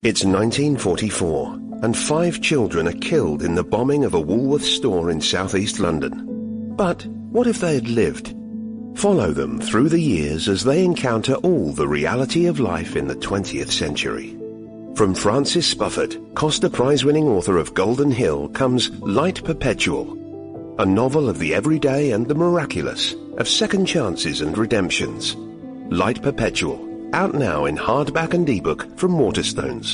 It's 1944, and 5 children are killed in the bombing of a Woolworths store in southeast London. But what if they had lived? Follow them through the years as they encounter all the reality of life in the 20th century. From Francis Spufford, Costa Prize-winning author of Golden Hill, comes Light Perpetual, a novel of the everyday and the miraculous, of second chances and redemptions. Light Perpetual, out now in hardback and ebook from Waterstones.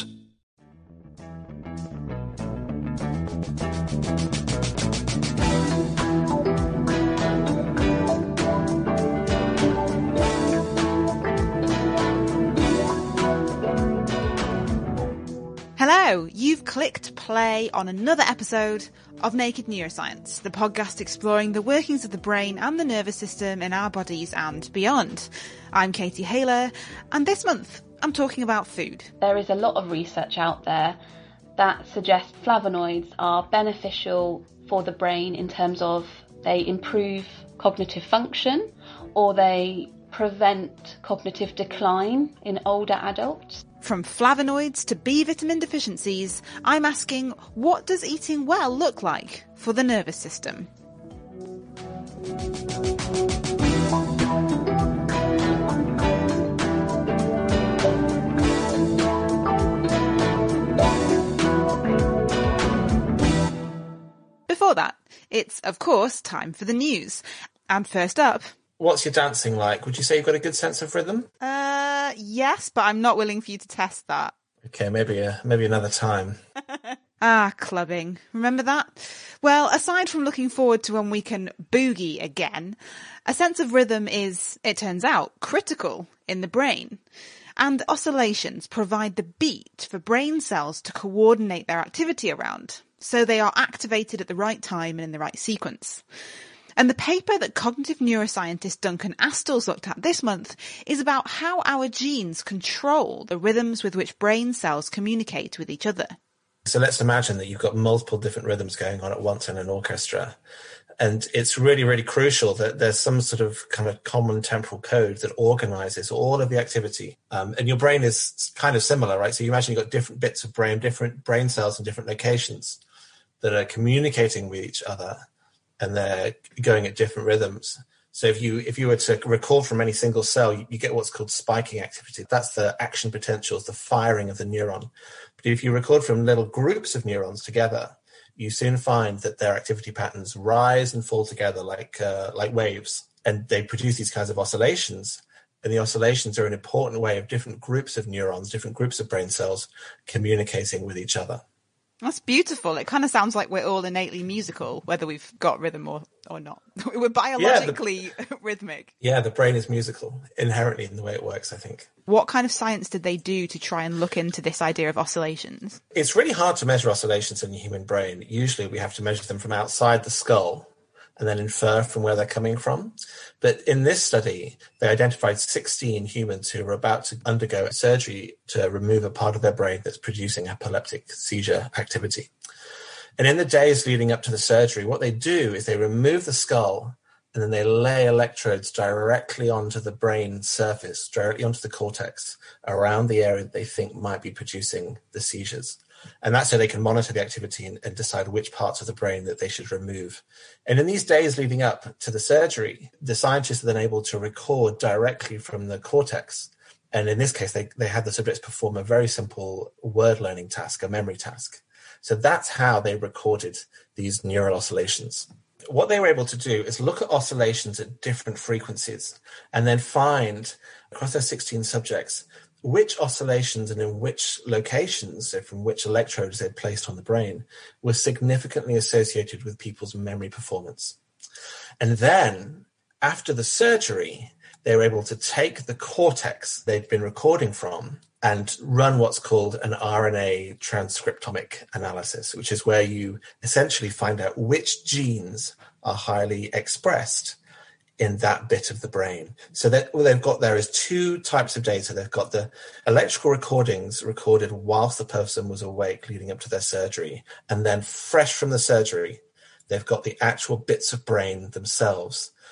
Hello, you've clicked play on another episode of Naked Neuroscience, the podcast exploring the workings of the brain and the nervous system in our bodies and beyond. I'm Katie Haler, and this month I'm talking about food. There is a lot of research out there that suggests flavonoids are beneficial for the brain in terms of they improve cognitive function or they prevent cognitive decline in older adults. From flavonoids to B vitamin deficiencies, I'm asking, what does eating well look like for the nervous system? Before that, it's, of course, time for the news. And first up... What's your dancing like? Would you say you've got a good sense of rhythm? Yes, but I'm not willing for you to test that. Okay, maybe another time. Clubbing. Remember that? Well, aside from looking forward to when we can boogie again, a sense of rhythm is, it turns out, critical in the brain. And oscillations provide the beat for brain cells to coordinate their activity around, so they are activated at the right time and in the right sequence. And the paper that cognitive neuroscientist Duncan Astles looked at this month is about how our genes control the rhythms with which brain cells communicate with each other. So let's imagine that you've got multiple different rhythms going on at once in an orchestra. And it's really, really crucial that there's some sort of kind of common temporal code that organizes all of the activity. And your brain is kind of similar, right? So you imagine you've got different bits of brain, different brain cells in different locations that are communicating with each other. And they're going at different rhythms. So if you were to record from any single cell, you get what's called spiking activity. That's the action potentials, the firing of the neuron. But if you record from little groups of neurons together, you soon find that their activity patterns rise and fall together like waves. And they produce these kinds of oscillations. And the oscillations are an important way of different groups of neurons, different groups of brain cells communicating with each other. That's beautiful. It kind of sounds like we're all innately musical, whether we've got rhythm or not. We're biologically rhythmic. Yeah, the brain is musical inherently in the way it works, I think. What kind of science did they do to try and look into this idea of oscillations? It's really hard to measure oscillations in the human brain. Usually we have to measure them from outside the skull and then infer from where they're coming from. But in this study, they identified 16 humans who were about to undergo surgery to remove a part of their brain that's producing epileptic seizure activity. And in the days leading up to the surgery, what they do is they remove the skull and then they lay electrodes directly onto the brain surface, directly onto the cortex, around the area that they think might be producing the seizures. And that's so they can monitor the activity and decide which parts of the brain that they should remove. And in these days leading up to the surgery, the scientists are then able to record directly from the cortex. And in this case, they had the subjects perform a very simple word learning task, a memory task. So that's how they recorded these neural oscillations. What they were able to do is look at oscillations at different frequencies and then find, across those 16 subjects, which oscillations and in which locations, so from which electrodes they'd placed on the brain, were significantly associated with people's memory performance. And then, after the surgery, they were able to take the cortex they'd been recording from and run what's called an RNA transcriptomic analysis, which is where you essentially find out which genes are highly expressed in that bit of the brain. So that what they've got there is 2 types of data. They've got the electrical recordings recorded whilst the person was awake leading up to their surgery. And then fresh from the surgery, they've got the actual bits of brain themselves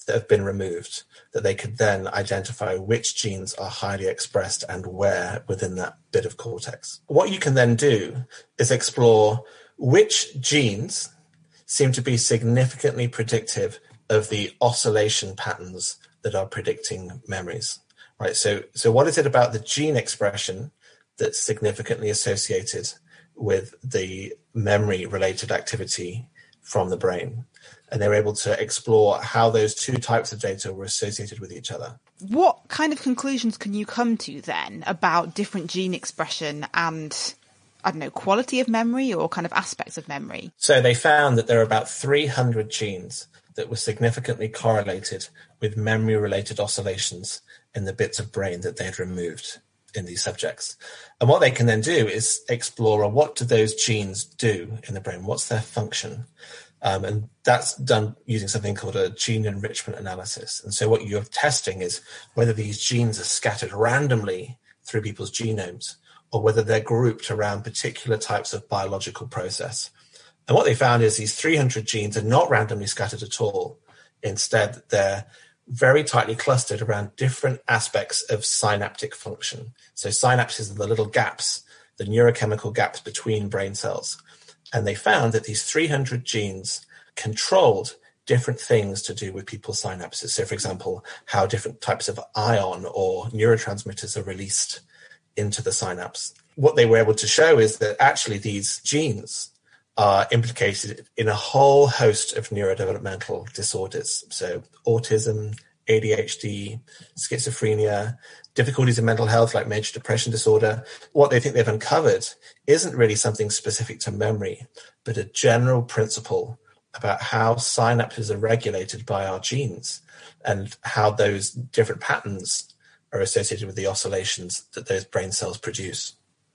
that have been removed, that they could then identify which genes are highly expressed and where within that bit of cortex. What you can then do is explore which genes seem to be significantly predictive of the oscillation patterns that are predicting memories, right? So what is it about the gene expression that's significantly associated with the memory-related activity from the brain? And they were able to explore how those two types of data were associated with each other. What kind of conclusions can you come to then about different gene expression and, I don't know, quality of memory or kind of aspects of memory? So they found that there are about 300 genes that were significantly correlated with memory-related oscillations in the bits of brain that they had removed in these subjects. And what they can then do is explore what do those genes do in the brain? What's their function? And that's done using something called a gene enrichment analysis. And so what you're testing is whether these genes are scattered randomly through people's genomes or whether they're grouped around particular types of biological process. And what they found is these 300 genes are not randomly scattered at all. Instead, they're very tightly clustered around different aspects of synaptic function. So synapses are the little gaps, the neurochemical gaps between brain cells. And they found that these 300 genes controlled different things to do with people's synapses. So, for example, how different types of ion or neurotransmitters are released into the synapse. What they were able to show is that actually these genes are implicated in a whole host of neurodevelopmental disorders. So autism, ADHD, schizophrenia, difficulties in mental health like major depression disorder. What they think they've uncovered isn't really something specific to memory, but a general principle about how synapses are regulated by our genes and how those different patterns are associated with the oscillations that those brain cells produce.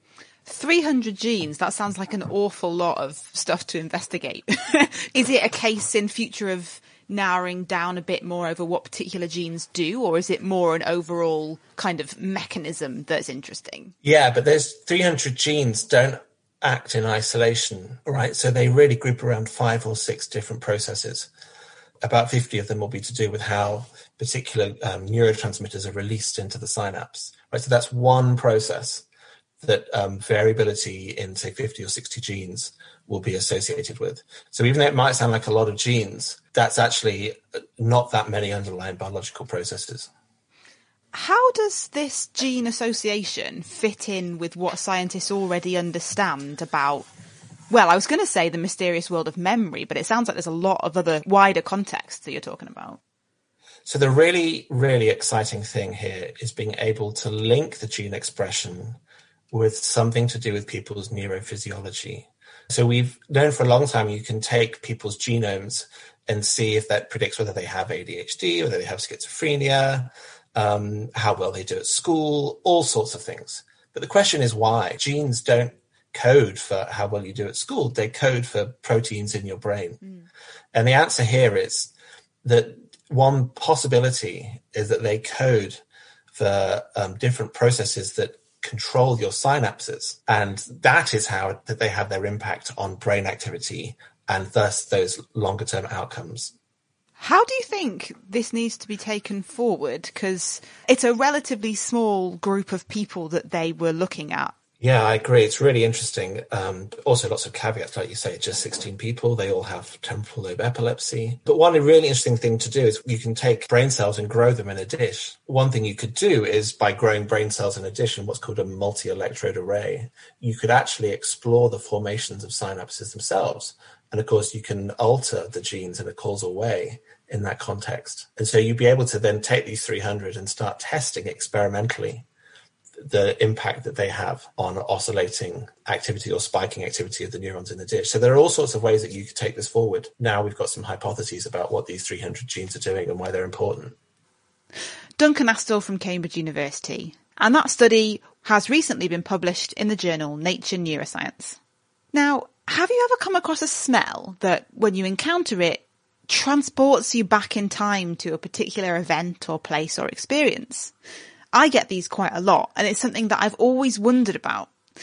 300 genes, that sounds like an awful lot of stuff to investigate. Is it a case in future of narrowing down a bit more over what particular genes do, or is it more an overall kind of mechanism that's interesting? Yeah, but those 300 genes don't act in isolation, right? So they really group around 5 or 6 different processes. About 50 of them will be to do with how particular neurotransmitters are released into the synapse, right? So that's one process that variability in, say, 50 or 60 genes will be associated with. So even though it might sound like a lot of genes, that's actually not that many underlying biological processes. How does this gene association fit in with what scientists already understand about, well, I was going to say the mysterious world of memory, but it sounds like there's a lot of other wider contexts that you're talking about. So the really, really exciting thing here is being able to link the gene expression with something to do with people's neurophysiology. So we've known for a long time you can take people's genomes and see if that predicts whether they have ADHD, whether they have schizophrenia, how well they do at school, all sorts of things. But the question is why? Genes don't code for how well you do at school. They code for proteins in your brain. And the answer here is that one possibility is that they code for different processes that control your synapses, and that is how that they have their impact on brain activity and thus those longer term outcomes. How do you think this needs to be taken forward? Because it's a relatively small group of people that they were looking at. Yeah, I agree. It's really interesting. Also, lots of caveats, like you say, just 16 people. They all have temporal lobe epilepsy. But one really interesting thing to do is you can take brain cells and grow them in a dish. One thing you could do is by growing brain cells in a dish in what's called a multi-electrode array, you could actually explore the formations of synapses themselves. And of course, you can alter the genes in a causal way in that context. And so you'd be able to then take these 300 and start testing experimentally the impact that they have on oscillating activity or spiking activity of the neurons in the dish. So there are all sorts of ways that you could take this forward. Now we've got some hypotheses about what these 300 genes are doing and why they're important. Duncan Astle from Cambridge University. And that study has recently been published in the journal Nature Neuroscience. Now, have you ever come across a smell that, when you encounter it, transports you back in time to a particular event or place or experience? I get these quite a lot, and it's something that I've always wondered about.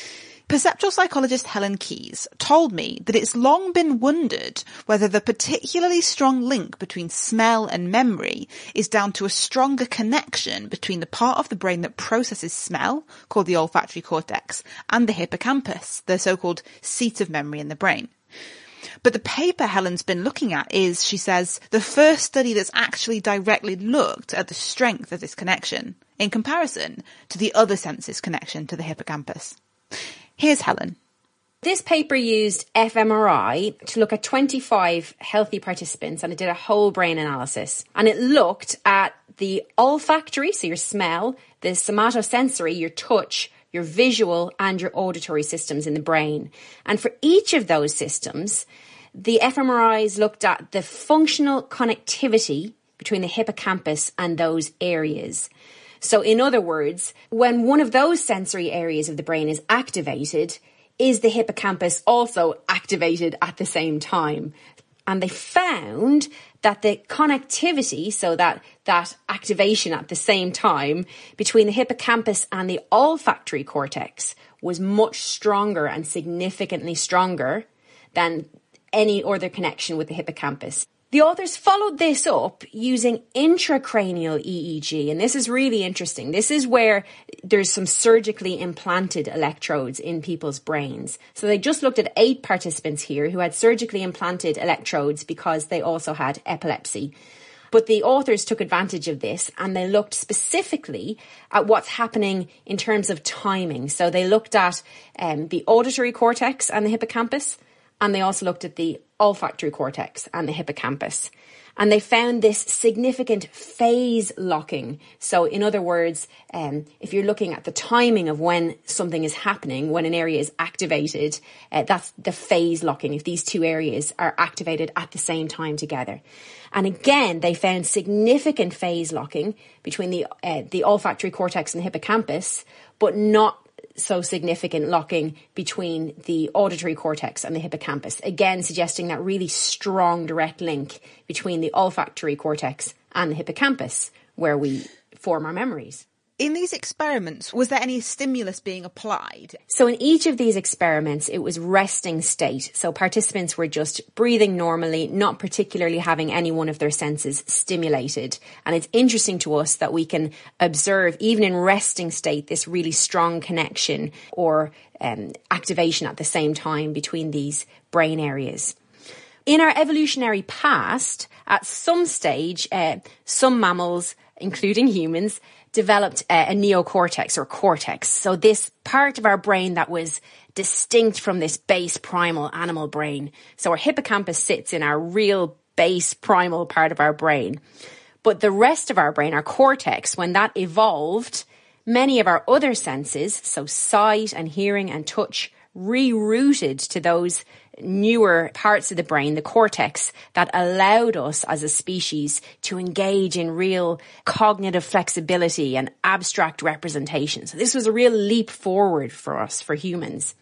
Perceptual psychologist Helen Keyes told me that it's long been wondered whether the particularly strong link between smell and memory is down to a stronger connection between the part of the brain that processes smell, called the olfactory cortex, and the hippocampus, the so-called seat of memory in the brain. But the paper Helen's been looking at is, she says, the first study that's actually directly looked at the strength of this connection in comparison to the other senses connection to the hippocampus. Here's Helen. This paper used fMRI to look at 25 healthy participants, and it did a whole brain analysis. And it looked at the olfactory, so your smell, the somatosensory, your touch, your visual and your auditory systems in the brain. And for each of those systems, the fMRIs looked at the functional connectivity between the hippocampus and those areas. So in other words, when one of those sensory areas of the brain is activated, is the hippocampus also activated at the same time? And they found that the connectivity, so that activation at the same time between the hippocampus and the olfactory cortex, was much stronger and significantly stronger than any other connection with the hippocampus. The authors followed this up using intracranial EEG, and this is really interesting. This is where there's some surgically implanted electrodes in people's brains. So they just looked at 8 participants here who had surgically implanted electrodes because they also had epilepsy. But the authors took advantage of this and they looked specifically at what's happening in terms of timing. So they looked at the auditory cortex and the hippocampus, and they also looked at the olfactory cortex and the hippocampus. And they found this significant phase locking. So in other words, if you're looking at the timing of when something is happening, when an area is activated, that's the phase locking, if these two areas are activated at the same time together. And again, they found significant phase locking between the olfactory cortex and the hippocampus, but not so significant locking between the auditory cortex and the hippocampus, again suggesting that really strong direct link between the olfactory cortex and the hippocampus, where we form our memories. In these experiments, was there any stimulus being applied? So in each of these experiments, it was resting state. So participants were just breathing normally, not particularly having any one of their senses stimulated. And it's interesting to us that we can observe, even in resting state, this really strong connection or activation at the same time between these brain areas. In our evolutionary past, at some stage, some mammals, including humans, developed a neocortex or cortex. So this part of our brain that was distinct from this base primal animal brain. So our hippocampus sits in our real base primal part of our brain. But the rest of our brain, our cortex, when that evolved, many of our other senses, so sight and hearing and touch, rerouted to those newer parts of the brain, the cortex, that allowed us as a species to engage in real cognitive flexibility and abstract representation. So this was a real leap forward for us, for humans.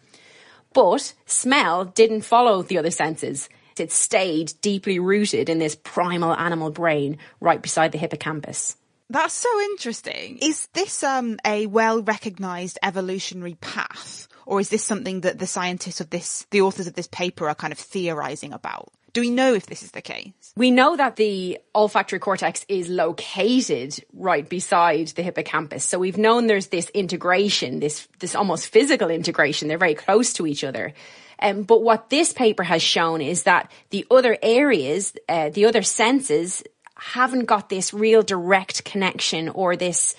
But smell didn't follow the other senses. It stayed deeply rooted in this primal animal brain right beside the hippocampus. That's so interesting. Is this a well-recognised evolutionary path? Or is this something that the authors of this paper are kind of theorising about? Do we know if this is the case? We know that the olfactory cortex is located right beside the hippocampus. So we've known there's this integration, this almost physical integration. They're very close to each other. But what this paper has shown is that the other areas, the other senses, haven't got this real direct connection or this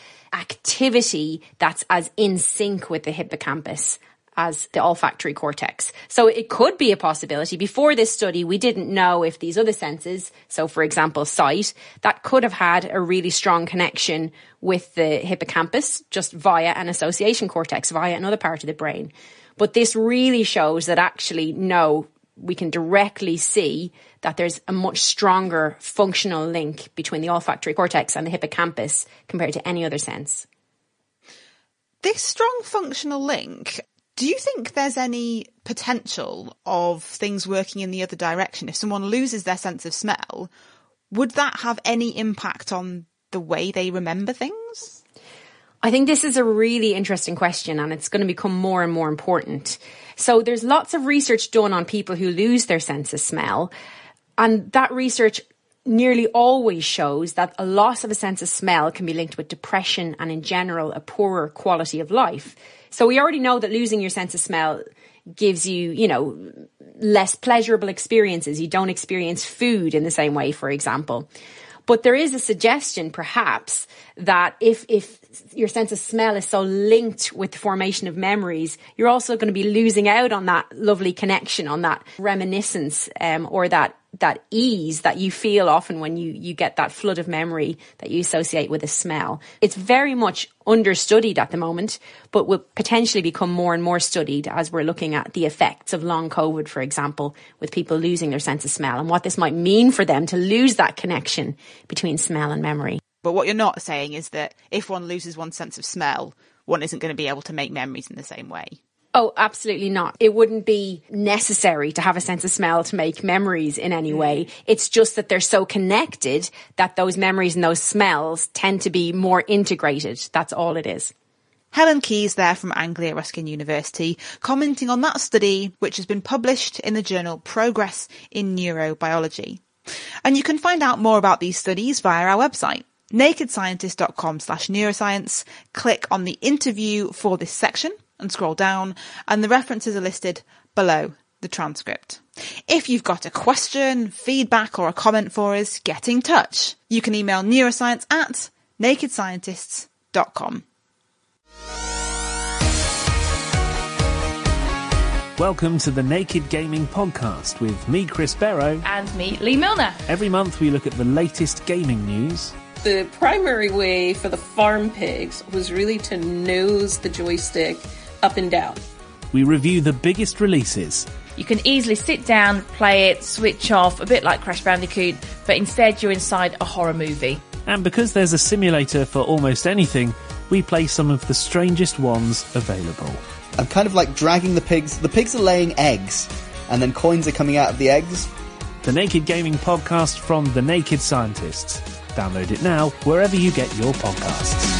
activity that's as in sync with the hippocampus as the olfactory cortex. So it could be a possibility. Before this study, we didn't know if these other senses, so for example, sight, that could have had a really strong connection with the hippocampus just via an association cortex, via another part of the brain. But this really shows that actually, no, we can directly see that there's a much stronger functional link between the olfactory cortex and the hippocampus compared to any other sense. This strong functional link, do you think there's any potential of things working in the other direction? If someone loses their sense of smell, would that have any impact on the way they remember things? I think this is a really interesting question, and it's going to become more and more important. So there's lots of research done on people who lose their sense of smell, and that research nearly always shows that a loss of a sense of smell can be linked with depression and, in general, a poorer quality of life. So we already know that losing your sense of smell gives you, less pleasurable experiences. You don't experience food in the same way, for example. But there is a suggestion, perhaps, that if your sense of smell is so linked with the formation of memories, you're also going to be losing out on that lovely connection, on that reminiscence, or that ease that you feel often when you get that flood of memory that you associate with a smell. It's very much understudied at the moment, but will potentially become more and more studied as we're looking at the effects of long COVID, for example, with people losing their sense of smell and what this might mean for them to lose that connection between smell and memory. But what you're not saying is that if one loses one's sense of smell, one isn't going to be able to make memories in the same way. Oh, absolutely not. It wouldn't be necessary to have a sense of smell to make memories in any way. It's just that they're so connected that those memories and those smells tend to be more integrated. That's all it is. Helen Keyes there from Anglia Ruskin University, commenting on that study, which has been published in the journal Progress in Neurobiology. And you can find out more about these studies via our website, nakedscientist.com/neuroscience. Click on the interview for this section and scroll down, and the references are listed below the transcript. If you've got a question, feedback, or a comment for us, get in touch. You can email neuroscience@nakedscientists.com. Welcome to the Naked Gaming Podcast with me, Chris Barrow. And me, Lee Milner. Every month we look at the latest gaming news. The primary way for the farm pigs was really to nose the joystick up and down. We review the biggest releases. You can easily sit down, play it, switch off, a bit like Crash Bandicoot, but instead you're inside a horror movie. And because there's a simulator for almost anything, we play some of the strangest ones available. I'm kind of like dragging the pigs. The pigs are laying eggs, and then coins are coming out of the eggs. The Naked Gaming Podcast from The Naked Scientists. Download it now wherever you get your podcasts.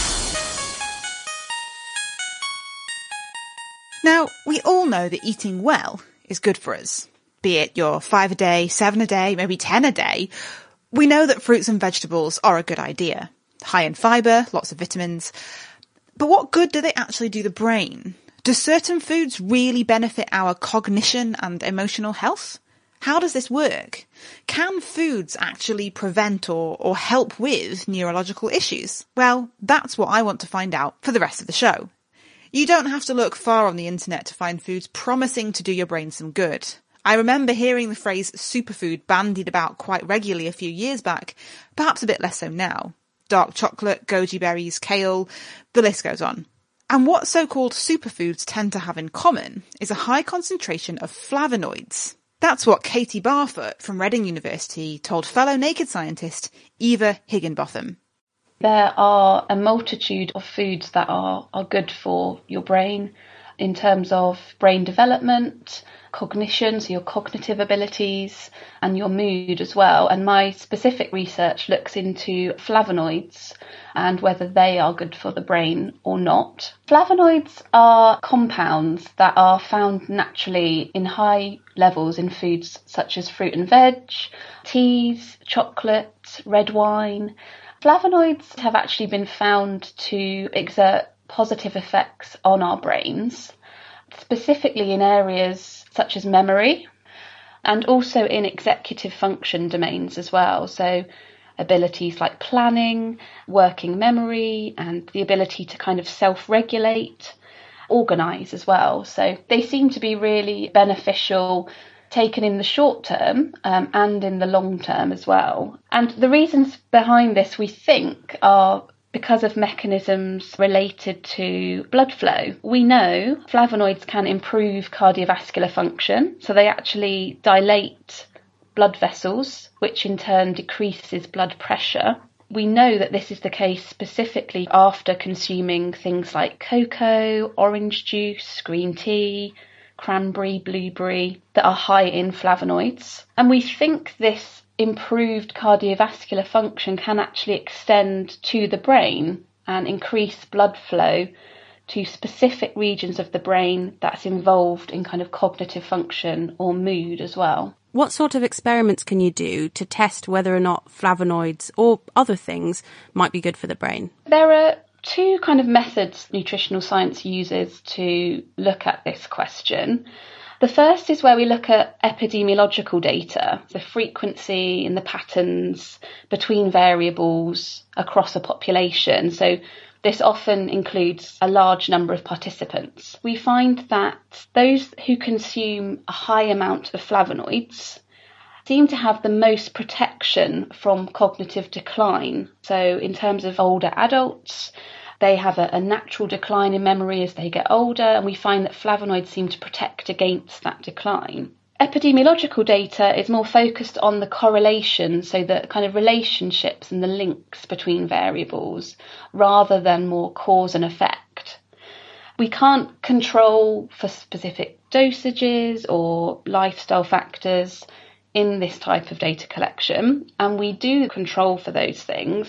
Now, we all know that eating well is good for us. Be it your 5 a day, 7 a day, maybe 10 a day. We know that fruits and vegetables are a good idea. High in fibre, lots of vitamins. But what good do they actually do the brain? Do certain foods really benefit our cognition and emotional health? How does this work? Can foods actually prevent or help with neurological issues? Well, that's what I want to find out for the rest of the show. You don't have to look far on the internet to find foods promising to do your brain some good. I remember hearing the phrase superfood bandied about quite regularly a few years back, perhaps a bit less so now. Dark chocolate, goji berries, kale, the list goes on. And what so-called superfoods tend to have in common is a high concentration of flavonoids. That's what Katie Barfoot from Reading University told fellow Naked scientist Eva Higginbotham. There are a multitude of foods that are good for your brain in terms of brain development, cognition, so your cognitive abilities, and your mood as well. And my specific research looks into flavonoids and whether they are good for the brain or not. Flavonoids are compounds that are found naturally in high levels in foods such as fruit and veg, teas, chocolate, red wine. Flavonoids have actually been found to exert positive effects on our brains, specifically in areas such as memory and also in executive function domains as well. So abilities like planning, working memory, and the ability to kind of self-regulate, organise as well. So they seem to be really beneficial taken in the short term and in the long term as well. And the reasons behind this, we think, are because of mechanisms related to blood flow. We know flavonoids can improve cardiovascular function, so they actually dilate blood vessels, which in turn decreases blood pressure. We know that this is the case specifically after consuming things like cocoa, orange juice, green tea, cranberry, blueberry, that are high in flavonoids. And we think this improved cardiovascular function can actually extend to the brain. and increase blood flow to specific regions of the brain that's involved in kind of cognitive function or mood as well. What sort of experiments can you do to test whether or not flavonoids or other things might be good for the brain? There are two kind of methods nutritional science uses to look at this question. The first is where we look at epidemiological data, the frequency and the patterns between variables across a population. So this often includes a large number of participants. We find that those who consume a high amount of flavonoids seem to have the most protection from cognitive decline. So in terms of older adults, they have a natural decline in memory as they get older, and we find that flavonoids seem to protect against that decline. Epidemiological data is more focused on the correlation, so the kind of relationships and the links between variables, rather than more cause and effect. We can't control for specific dosages or lifestyle factors in this type of data collection, and we do control for those things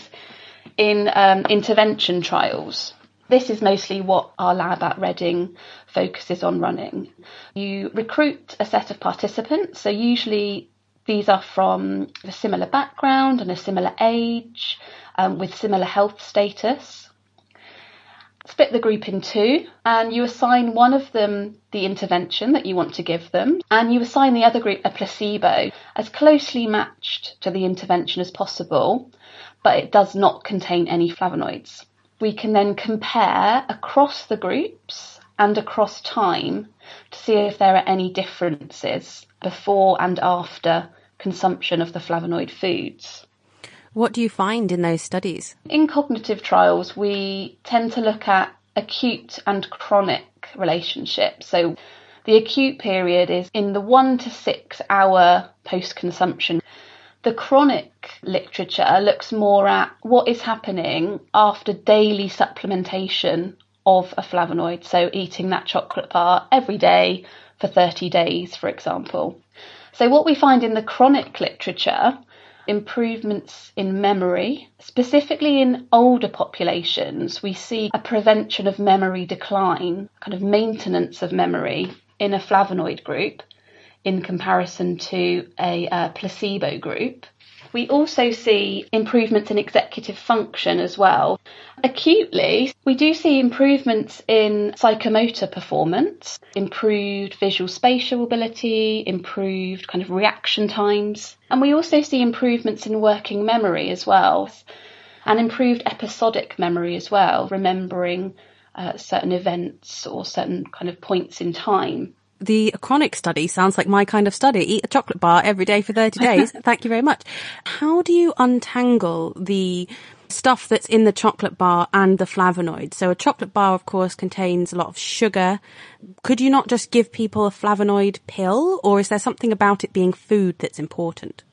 in intervention trials. This is mostly what our lab at Reading focuses on running. You recruit a set of participants, so usually these are from a similar background and a similar age, with similar health status. Split the group in two, and you assign one of them the intervention that you want to give them, and you assign the other group a placebo, as closely matched to the intervention as possible, but it does not contain any flavonoids. We can then compare across the groups and across time to see if there are any differences before and after consumption of the flavonoid foods. What do you find in those studies? In cognitive trials, we tend to look at acute and chronic relationships. So the acute period is in the 1 to 6 hour post-consumption. The chronic literature looks more at what is happening after daily supplementation of a flavonoid, so eating that chocolate bar every day for 30 days, for example. So what we find in the chronic literature, improvements in memory, specifically in older populations, we see a prevention of memory decline, kind of maintenance of memory in a flavonoid group, in comparison to a placebo group. We also see improvements in executive function as well. Acutely, we do see improvements in psychomotor performance, improved visual spatial ability, improved kind of reaction times. And we also see improvements in working memory as well, and improved episodic memory as well, remembering certain events or certain kind of points in time. The chronic study sounds like my kind of study. Eat a chocolate bar every day for 30 days. Thank you very much. How do you untangle the stuff that's in the chocolate bar and the flavonoids? So a chocolate bar, of course, contains a lot of sugar. Could you not just give people a flavonoid pill, or is there something about it being food that's important?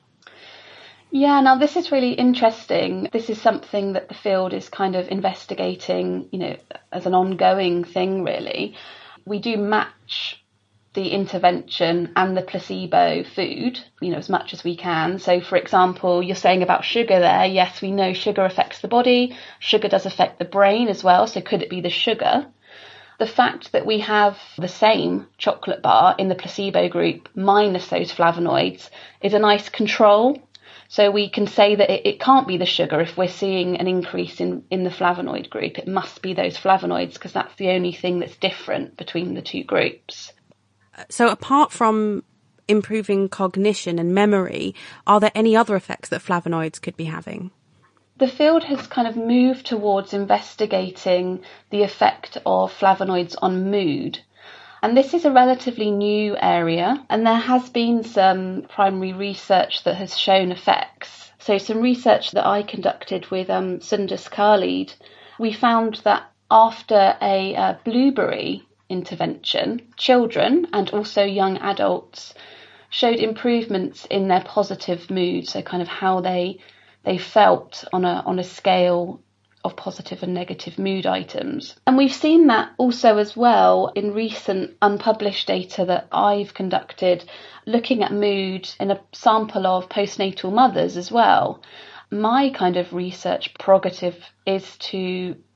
Yeah, now this is really interesting. This is something that the field is kind of investigating, as an ongoing thing, really. We do match the intervention and the placebo food, as much as we can. So, for example, you're saying about sugar there. Yes, we know sugar affects the body. Sugar does affect the brain as well. So could it be the sugar? The fact that we have the same chocolate bar in the placebo group minus those flavonoids is a nice control. So we can say that it can't be the sugar if we're seeing an increase in the flavonoid group. It must be those flavonoids, because that's the only thing that's different between the two groups. So apart from improving cognition and memory, are there any other effects that flavonoids could be having? The field has kind of moved towards investigating the effect of flavonoids on mood. And this is a relatively new area, and there has been some primary research that has shown effects. So some research that I conducted with Sundus Khalid, we found that after a blueberry intervention, children and also young adults showed improvements in their positive mood, so kind of how they felt on a scale of positive and negative mood items. And we've seen that also as well in recent unpublished data that I've conducted looking at mood in a sample of postnatal mothers as well. My kind of research prerogative is to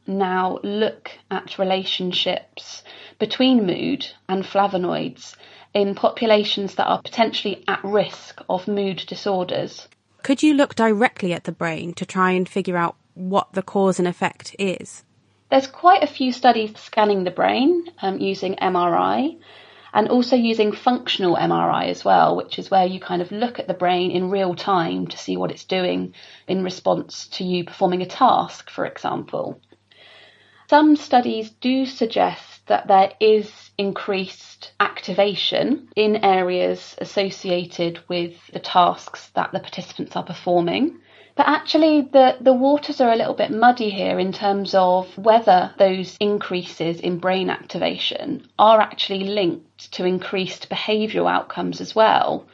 now look at relationships between mood and flavonoids in populations that are potentially at risk of mood disorders. Could you look directly at the brain to try and figure out what the cause and effect is? There's quite a few studies scanning the brain using MRI, and also using functional MRI as well, which is where you kind of look at the brain in real time to see what it's doing in response to you performing a task, for example. Some studies do suggest that there is increased activation in areas associated with the tasks that the participants are performing. But actually, the waters are a little bit muddy here in terms of whether those increases in brain activation are actually linked to increased behavioural outcomes as well.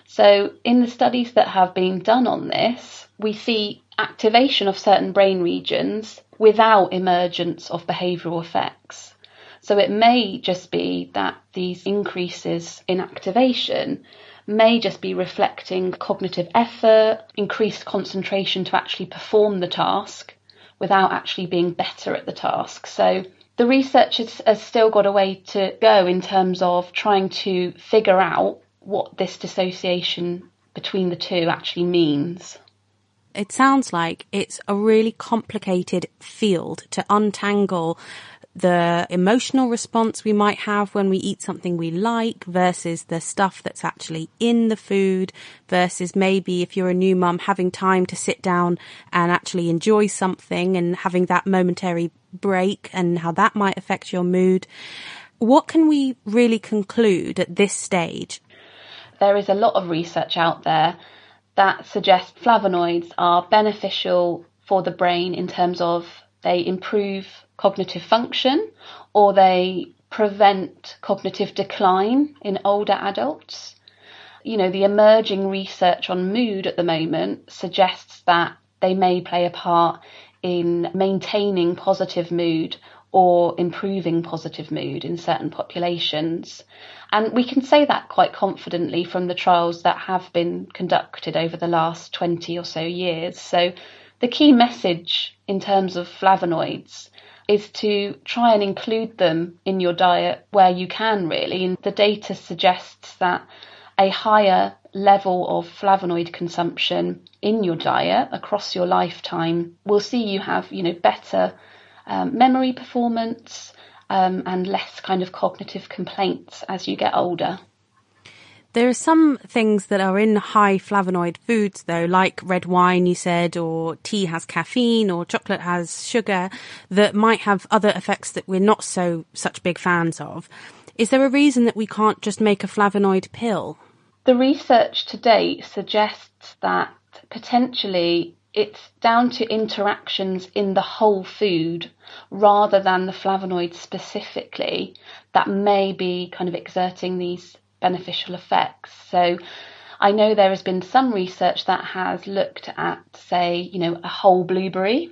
So in the studies that have been done on this, we see activation of certain brain regions without emergence of behavioural effects. So it may just be that these increases in activation may just be reflecting cognitive effort, increased concentration to actually perform the task without actually being better at the task. So the research has still got a way to go in terms of trying to figure out what this dissociation between the two actually means. It sounds like it's a really complicated field to untangle the emotional response we might have when we eat something we like versus the stuff that's actually in the food versus maybe if you're a new mum having time to sit down and actually enjoy something and having that momentary break and how that might affect your mood. What can we really conclude at this stage? There is a lot of research out there that suggests flavonoids are beneficial for the brain in terms of they improve cognitive function or they prevent cognitive decline in older adults. You know, the emerging research on mood at the moment suggests that they may play a part in maintaining positive mood or improving positive mood in certain populations. And we can say that quite confidently from the trials that have been conducted over the last 20 or so years. So the key message in terms of flavonoids is to try and include them in your diet where you can, really. And the data suggests that a higher level of flavonoid consumption in your diet across your lifetime will see you have, better memory performance and less kind of cognitive complaints as you get older. There are some things that are in high flavonoid foods, though, like red wine, you said, or tea has caffeine, or chocolate has sugar, that might have other effects that we're not such big fans of. Is there a reason that we can't just make a flavonoid pill? The research to date suggests that potentially it's down to interactions in the whole food rather than the flavonoid specifically that may be kind of exerting these beneficial effects. So I know there has been some research that has looked at, say, a whole blueberry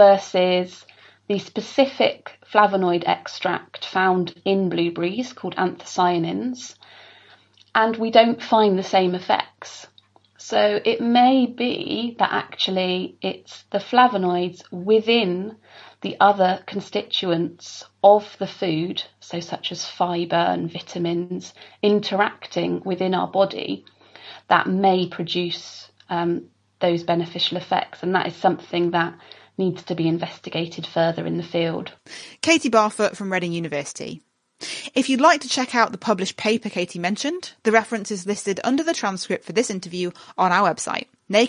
versus the specific flavonoid extract found in blueberries called anthocyanins, and we don't find the same effects. So it may be that actually it's the flavonoids within the other constituents of the food, so such as fibre and vitamins, interacting within our body that may produce those beneficial effects. And that is something that needs to be investigated further in the field. Katie Barfoot from Reading University. If you'd like to check out the published paper Katie mentioned, the reference is listed under the transcript for this interview on our website,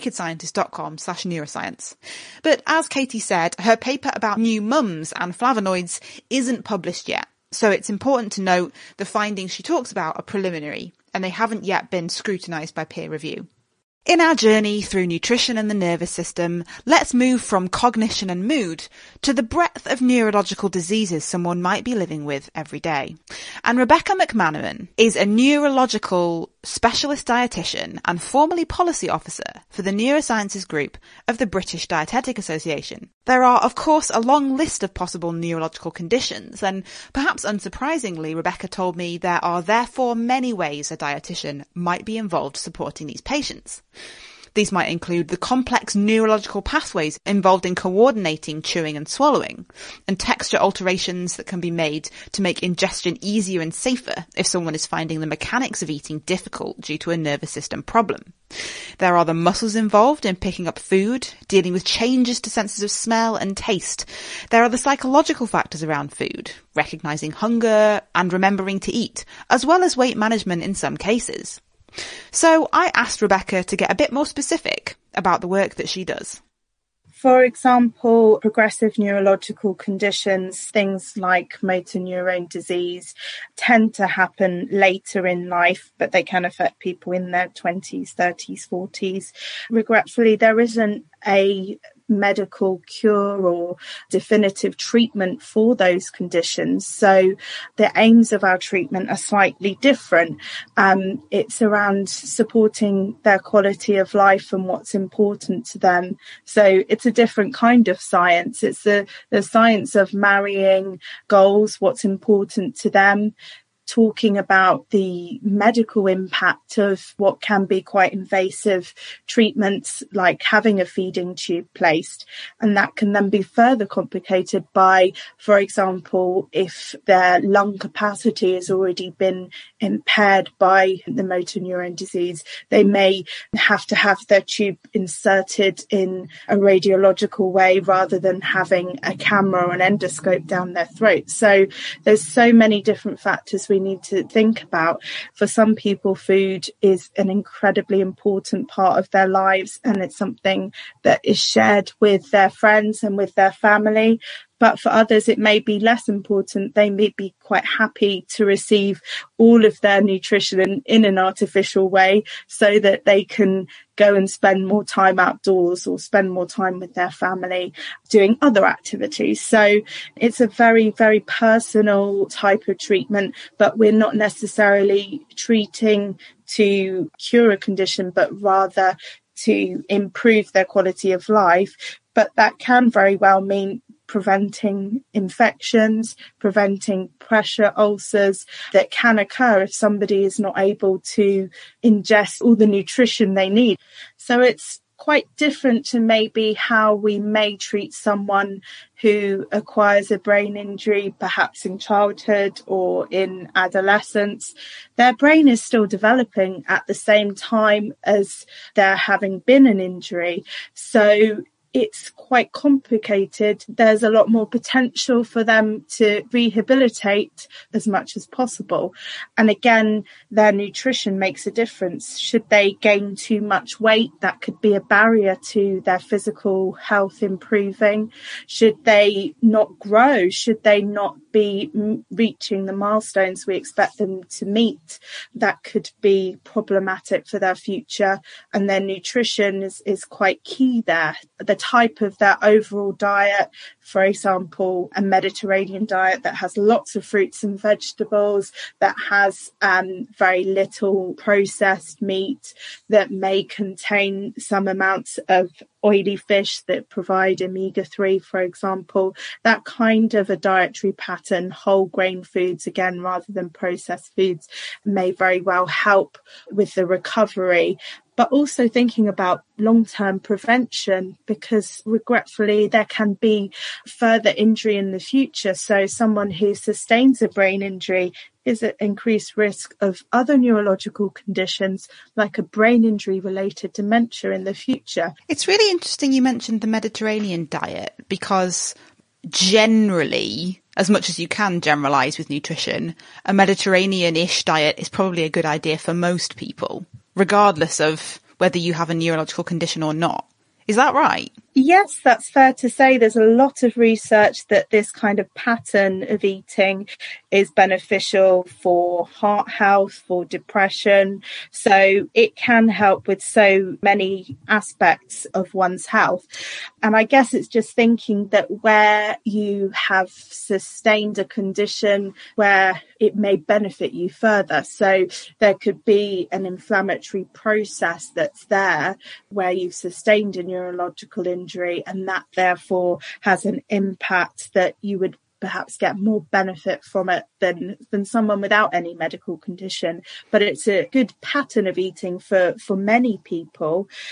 nakedscientist.com/neuroscience. But as Katie said, her paper about new mums and flavonoids isn't published yet. So it's important to note the findings she talks about are preliminary and they haven't yet been scrutinised by peer review. In our journey through nutrition and the nervous system, let's move from cognition and mood to the breadth of neurological diseases someone might be living with every day. And Rebecca McManaman is a neurological specialist dietitian and formerly policy officer for the neurosciences group of the British Dietetic Association. There are, of course, a long list of possible neurological conditions, and perhaps unsurprisingly, Rebecca told me there are therefore many ways a dietitian might be involved supporting these patients. These might include the complex neurological pathways involved in coordinating chewing and swallowing, and texture alterations that can be made to make ingestion easier and safer if someone is finding the mechanics of eating difficult due to a nervous system problem. There are the muscles involved in picking up food, dealing with changes to senses of smell and taste. There are the psychological factors around food, recognising hunger and remembering to eat, as well as weight management in some cases. So I asked Rebecca to get a bit more specific about the work that she does. For example, progressive neurological conditions, things like motor neurone disease, tend to happen later in life, but they can affect people in their 20s, 30s, 40s. Regretfully, there isn't a medical cure or definitive treatment for those conditions. So the aims of our treatment are slightly different. It's around supporting their quality of life and what's important to them. So it's a different kind of science. It's the science of marrying goals, what's important to them, talking about the medical impact of what can be quite invasive treatments like having a feeding tube placed. And that can then be further complicated by, for example, if their lung capacity has already been impaired by the motor neuron disease, they may have to have their tube inserted in a radiological way rather than having a camera or an endoscope down their throat. So there's so many different factors we need to think about. For some people, food is an incredibly important part of their lives, and it's something that is shared with their friends and with their family. But for others, it may be less important. They may be quite happy to receive all of their nutrition in an artificial way so that they can go and spend more time outdoors or spend more time with their family doing other activities. So it's a very, very personal type of treatment, but we're not necessarily treating to cure a condition, but rather to improve their quality of life. But that can very well mean preventing infections, preventing pressure ulcers that can occur if somebody is not able to ingest all the nutrition they need. So it's quite different to maybe how we may treat someone who acquires a brain injury, perhaps in childhood or in adolescence. Their brain is still developing at the same time as there having been an injury. So it's quite complicated. There's a lot more potential for them to rehabilitate as much as possible. And again, their nutrition makes a difference. Should they gain too much weight, that could be a barrier to their physical health improving. Should they not grow, should they not be reaching the milestones we expect them to meet, that could be problematic for their future. And their nutrition is quite key there. The type of their overall diet, for example, a Mediterranean diet that has lots of fruits and vegetables, that has very little processed meat, that may contain some amounts of oily fish that provide omega-3, for example. That kind of a dietary pattern, whole grain foods, again, rather than processed foods, may very well help with the recovery. But also thinking about long-term prevention, because regretfully there can be further injury in the future. So someone who sustains a brain injury is at increased risk of other neurological conditions like a brain injury related dementia in the future. It's really interesting you mentioned the Mediterranean diet, because generally, as much as you can generalise with nutrition, a Mediterranean-ish diet is probably a good idea for most people, regardless of whether you have a neurological condition or not. Is that right? Yes, that's fair to say. There's a lot of research that this kind of pattern of eating is beneficial for heart health, for depression. So it can help with so many aspects of one's health. And I guess it's just thinking that where you have sustained a condition where it may benefit you further. So there could be an inflammatory process that's there where you've sustained a neurological injury, and that therefore has an impact that you would perhaps get more benefit from it than someone without any medical condition. But it's a good pattern of eating for many people.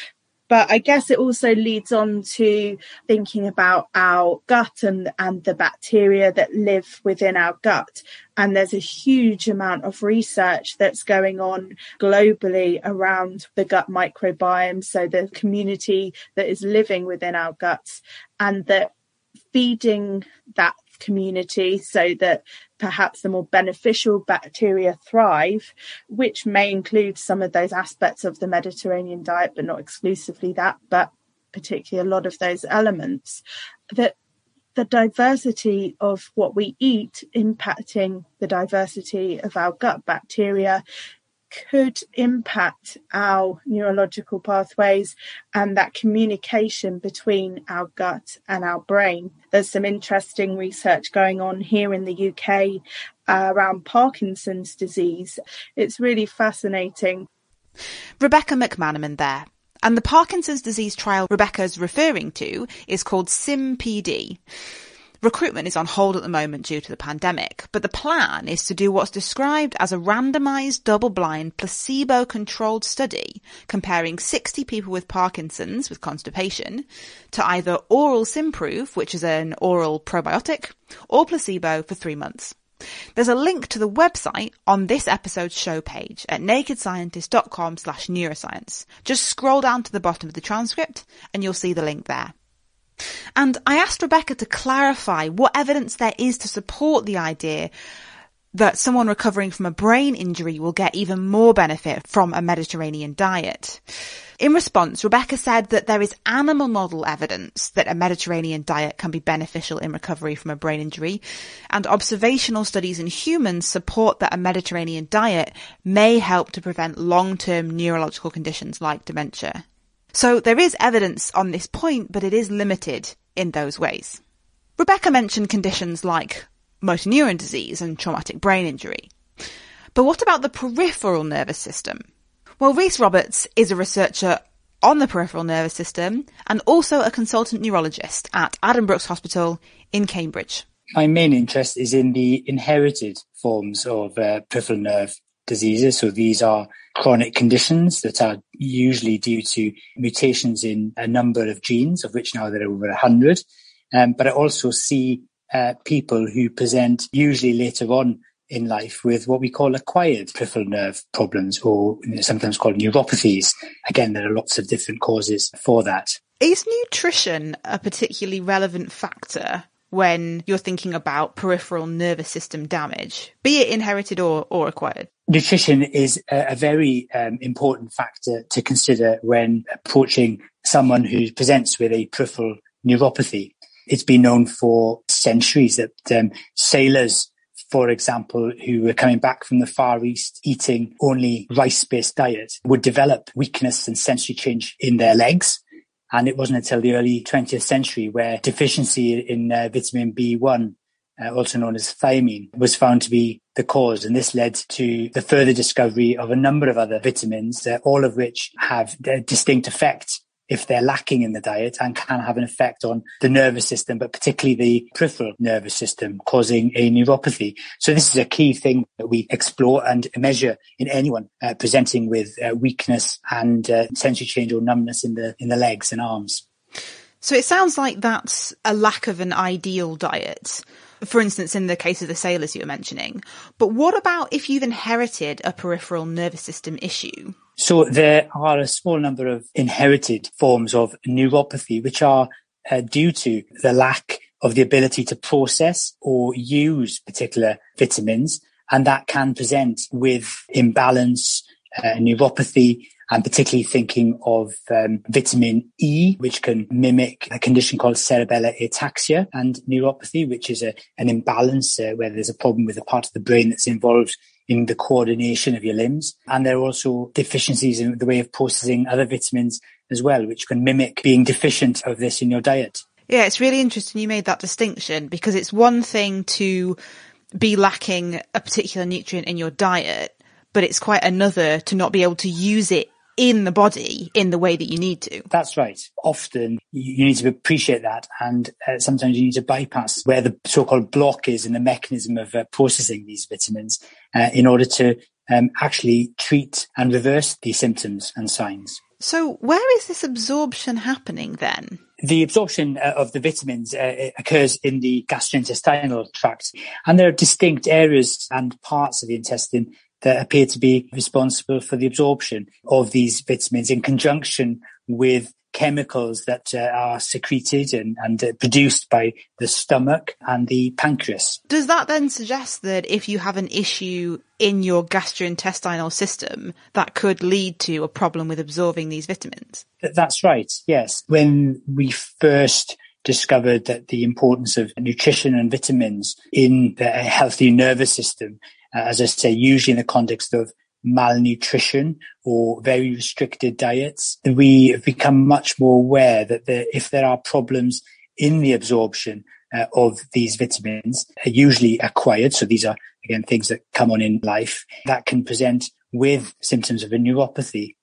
But I guess it also leads on to thinking about our gut and the bacteria that live within our gut. And there's a huge amount of research that's going on globally around the gut microbiome, so the community that is living within our guts, and that feeding that community so that perhaps the more beneficial bacteria thrive, which may include some of those aspects of the Mediterranean diet, but not exclusively that, but particularly a lot of those elements, that the diversity of what we eat impacting the diversity of our gut bacteria could impact our neurological pathways and that communication between our gut and our brain. There's some interesting research going on here in the UK around Parkinson's disease. It's really fascinating. Rebecca McManaman there. And the Parkinson's disease trial Rebecca's referring to is called SIMPD. Recruitment is on hold at the moment due to the pandemic, but the plan is to do what's described as a randomised, double-blind, placebo-controlled study comparing 60 people with Parkinson's with constipation to either oral Simprove, which is an oral probiotic, or placebo for 3 months. There's a link to the website on this episode's show page at nakedscientist.com/neuroscience. Just scroll down to the bottom of the transcript and you'll see the link there. And I asked Rebecca to clarify what evidence there is to support the idea that someone recovering from a brain injury will get even more benefit from a Mediterranean diet. In response, Rebecca said that there is animal model evidence that a Mediterranean diet can be beneficial in recovery from a brain injury, and observational studies in humans support that a Mediterranean diet may help to prevent long-term neurological conditions like dementia. So there is evidence on this point, but it is limited in those ways. Rebecca mentioned conditions like motor neuron disease and traumatic brain injury. But what about the peripheral nervous system? Well, Rhys Roberts is a researcher on the peripheral nervous system and also a consultant neurologist at Addenbrooke's Hospital in Cambridge. My main interest is in the inherited forms of peripheral nerve diseases. So these are chronic conditions that are usually due to mutations in a number of genes, of which now there are over 100. But I also see people who present usually later on in life with what we call acquired peripheral nerve problems, or sometimes called neuropathies. Again, there are lots of different causes for that. Is nutrition a particularly relevant factor when you're thinking about peripheral nervous system damage, be it inherited or acquired? Nutrition is a very important factor to consider when approaching someone who presents with a peripheral neuropathy. It's been known for centuries that sailors, for example, who were coming back from the Far East eating only rice-based diet would develop weakness and sensory change in their legs. And it wasn't until the early 20th century where deficiency in vitamin B1, also known as thiamine, was found to be the cause. And this led to the further discovery of a number of other vitamins, all of which have a distinct effect if they're lacking in the diet and can have an effect on the nervous system, but particularly the peripheral nervous system, causing a neuropathy. So this is a key thing that we explore and measure in anyone presenting with weakness and sensory change or numbness in the legs and arms. So it sounds like that's a lack of an ideal diet, for instance, in the case of the sailors you were mentioning. But what about if you've inherited a peripheral nervous system issue? So there are a small number of inherited forms of neuropathy, which are due to the lack of the ability to process or use particular vitamins. And that can present with imbalance, neuropathy, and particularly thinking of vitamin E, which can mimic a condition called cerebellar ataxia, and neuropathy, which is an imbalance where there's a problem with the part of the brain that's involved in the coordination of your limbs. And there are also deficiencies in the way of processing other vitamins as well, which can mimic being deficient of this in your diet. Yeah, it's really interesting you made that distinction, because it's one thing to be lacking a particular nutrient in your diet, but it's quite another to not be able to use it in the body in the way that you need to. That's right. Often you need to appreciate that, and sometimes you need to bypass where the so-called block is in the mechanism of processing these vitamins in order to actually treat and reverse these symptoms and signs. So where is this absorption happening then? The absorption of the vitamins occurs in the gastrointestinal tract, and there are distinct areas and parts of the intestine that appear to be responsible for the absorption of these vitamins in conjunction with chemicals that are secreted and produced by the stomach and the pancreas. Does that then suggest that if you have an issue in your gastrointestinal system, that could lead to a problem with absorbing these vitamins? That's right, yes. When we first discovered that the importance of nutrition and vitamins in the healthy nervous system, as I say, usually in the context of malnutrition or very restricted diets, we have become much more aware that if there are problems in the absorption of these vitamins, usually acquired, so these are, again, things that come on in life, that can present with symptoms of a neuropathy.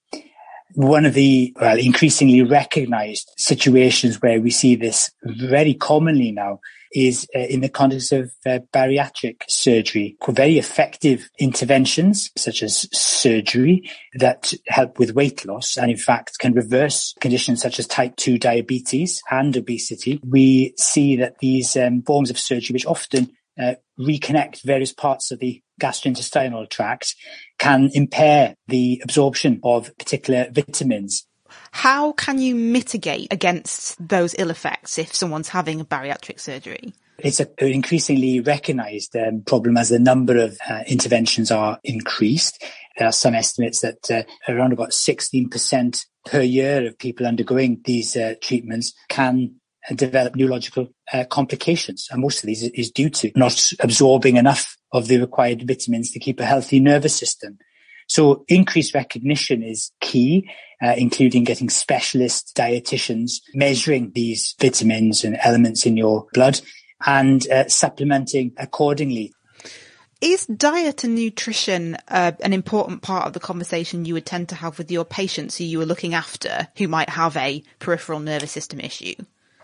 One of the increasingly recognized situations where we see this very commonly now is in the context of bariatric surgery. Very effective interventions, such as surgery, that help with weight loss and, in fact, can reverse conditions such as type 2 diabetes and obesity. We see that these forms of surgery, which often reconnect various parts of the gastrointestinal tract, can impair the absorption of particular vitamins. How can you mitigate against those ill effects if someone's having a bariatric surgery? It's an increasingly recognised problem as the number of interventions are increased. There are some estimates that around about 16% per year of people undergoing these treatments can develop neurological complications. And most of these is due to not absorbing enough of the required vitamins to keep a healthy nervous system. So increased recognition is key, including getting specialist dietitians measuring these vitamins and elements in your blood and supplementing accordingly. Is diet and nutrition an important part of the conversation you would tend to have with your patients who you are looking after who might have a peripheral nervous system issue?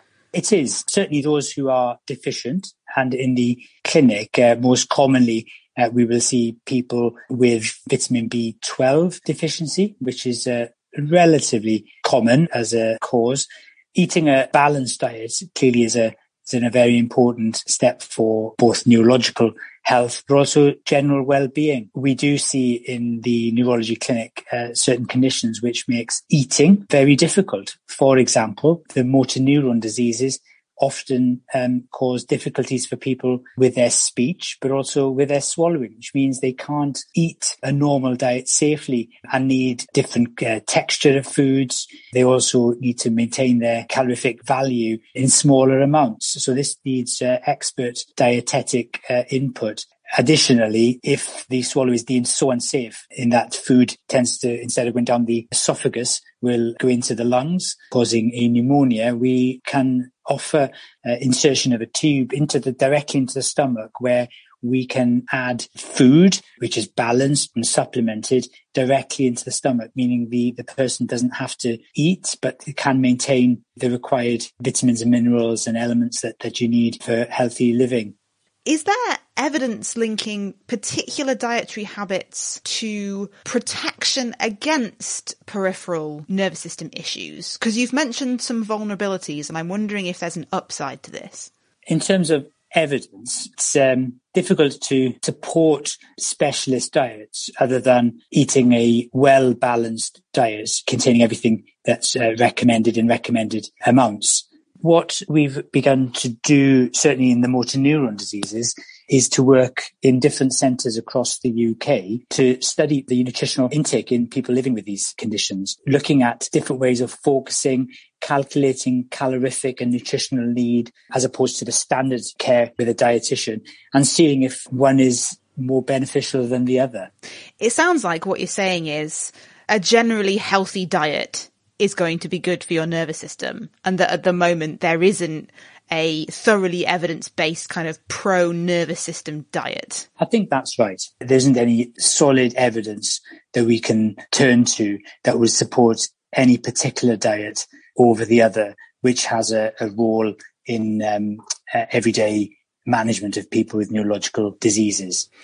It is. Certainly those who are deficient, and in the clinic, most commonly, we will see people with vitamin B12 deficiency, which is relatively common as a cause. Eating a balanced diet clearly is a very important step for both neurological health, but also general well-being. We do see in the neurology clinic certain conditions which makes eating very difficult. For example, the motor neuron diseases often cause difficulties for people with their speech, but also with their swallowing, which means they can't eat a normal diet safely and need different texture of foods. They also need to maintain their calorific value in smaller amounts. So this needs expert dietetic input. Additionally, if the swallow is deemed so unsafe in that food tends to, instead of going down the esophagus, will go into the lungs, causing a pneumonia, we can offer insertion of a tube directly into the stomach, where we can add food, which is balanced and supplemented, directly into the stomach, meaning the person doesn't have to eat, but can maintain the required vitamins and minerals and elements that you need for healthy living. Is there evidence linking particular dietary habits to protection against peripheral nervous system issues? Because you've mentioned some vulnerabilities, and I'm wondering if there's an upside to this. In terms of evidence, it's difficult to support specialist diets other than eating a well-balanced diet containing everything that's recommended in recommended amounts. What we've begun to do, certainly in the motor neuron diseases, is to work in different centres across the UK to study the nutritional intake in people living with these conditions, looking at different ways of focusing, calculating calorific and nutritional need as opposed to the standard care with a dietitian, and seeing if one is more beneficial than the other. It sounds like what you're saying is a generally healthy diet is going to be good for your nervous system, and that at the moment there isn't a thoroughly evidence-based kind of pro-nervous system diet. I think that's right. There isn't any solid evidence that we can turn to that would support any particular diet over the other, which has a role in everyday management of people with neurological diseases.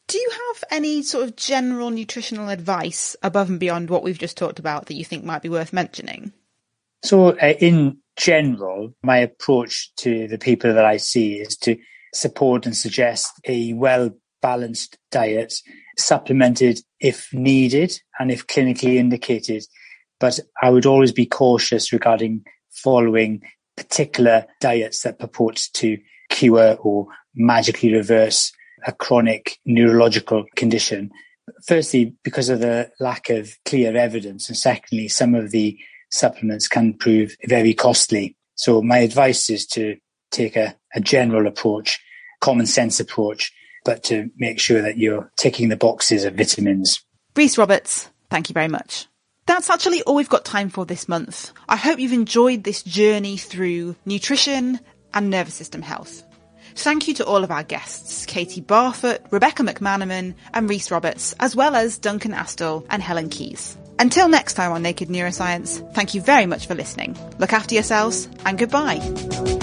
Do you have any sort of general nutritional advice above and beyond what we've just talked about that you think might be worth mentioning? So in general, my approach to the people that I see is to support and suggest a well-balanced diet, supplemented if needed and if clinically indicated. But I would always be cautious regarding following particular diets that purport to cure or magically reverse a chronic neurological condition. Firstly, because of the lack of clear evidence, and secondly, some of the supplements can prove very costly. So my advice is to take a general approach, common sense approach, but to make sure that you're ticking the boxes of vitamins. Rhys Roberts, thank you very much. That's actually all we've got time for this month. I hope you've enjoyed this journey through nutrition and nervous system health. Thank you to all of our guests, Katie Barfoot, Rebecca McManaman and Rhys Roberts, as well as Duncan Astle and Helen Keyes. Until next time on Naked Neuroscience, thank you very much for listening. Look after yourselves and goodbye.